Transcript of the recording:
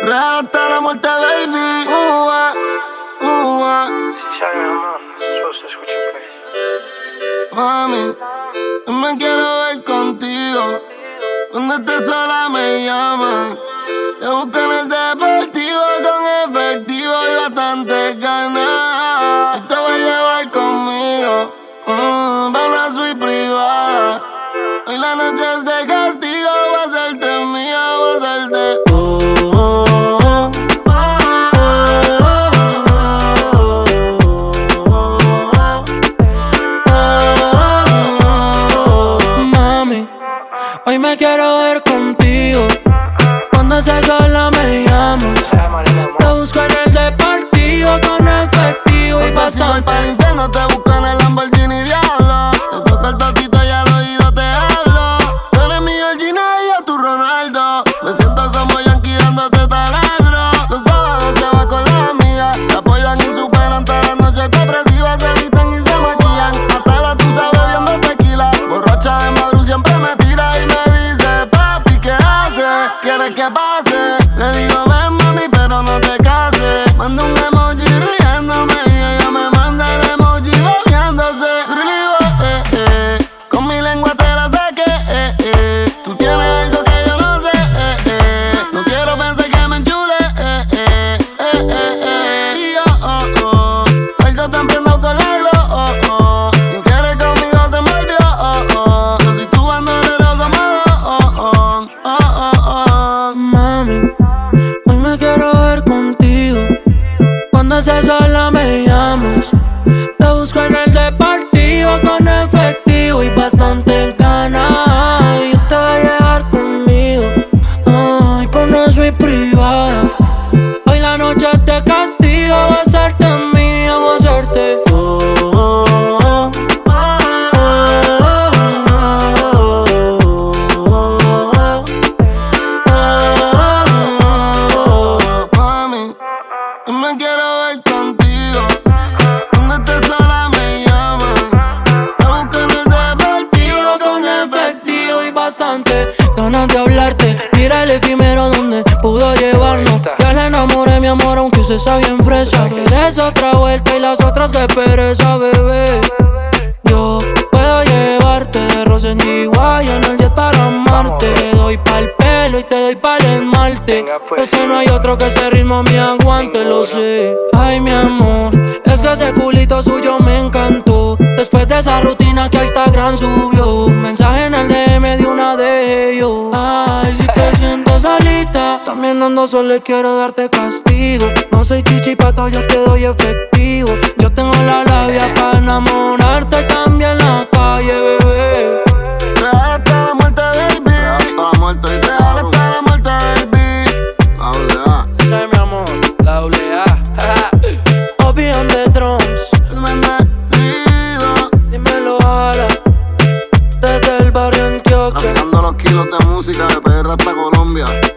Real hasta la muerte, baby. Mami, yo me quiero ver contigo. Cuando estés sola me llamas. Te busco en el deportivo con efectivo y bastantes ganas. Y te voy a llevar conmigo pa' una suite privada. Hoy la noche es de castigo. Voy a hacerte mía, voy a hacerte Mami, hoy me quiero ver contigo. Cuando estés sola me llamas. Te busco en el deportivo con efectivo y si voy para el infierno, te busco en el Lamborghini Diablo. Te toco el toquito y al oído te hablo. Tú eres mi Georgina y yo tu Ronaldo. Me siento como Yankee dándote taladro. Los sábados se va con las amigas. Te apoyan y superan todas las noches depresivas. Se visten y se maquillan. Hasta la tusa bebiendo tequila. Borracha de Madrid siempre me tira y me dice: papi, ¿qué haces? ¿Quieres que pase? Le digo: ven mami, pero no te cases. Mando un emoji riéndome y ella me manda el emoji bobeándose. Y le digo: con mi lengua te la saqué. Tú tienes algo que yo no sé. No quiero pensar que me enchule. Y yo salgo tan prendido con la glow. Sin querer conmigo se me olvidó. Yo soy tu bandolero como Mami, hoy me quiero ver contigo. Cuando estés sola me llamas. Te busco en el deportivo con efectivo y bastante ganas. Y yo te voy a llevar conmigo, ay, por una suite privada. Hoy la noche te castigo. Voy a hacerte mía, voy a hacerte mami, yo me quiero ver contigo. Cuando estés sola me llamas. Te busco en el deportivo con efectivo y bastante ganas de hablarte. Mira el efímero donde pudo llevarnos. Ya le enamoré, mi amor, aunque usted está bien fresa. Quieres otra vuelta y las otras que pereza, bebé. Yo puedo llevarte de Rosa en Iguay en el jet para amarte. Te doy pa'l pelo y te doy pa'l esmalte. Es que no hay otro que ese ritmo me aguante, lo sé. Ay, mi amor, es que ese culito suyo me encantó. Después de esa rutina que a Instagram subió, un mensaje en el DM de una de ellos. Ay, si te sientes solita, también ando solo y quiero darte castigo. No soy chichipato, yo te doy efectivo. Yo tengo la labia para enamorarte y también la calle, bebé. real hasta la muerte, baby. Real hasta la muerte, real hasta la muerte, baby. Sí, mi amor, la doble A. Obi on the drums. El bendecido. Dímelo ahora, desde el barrio Antioquia. Traficando los kilos de música de PR hasta Colombia.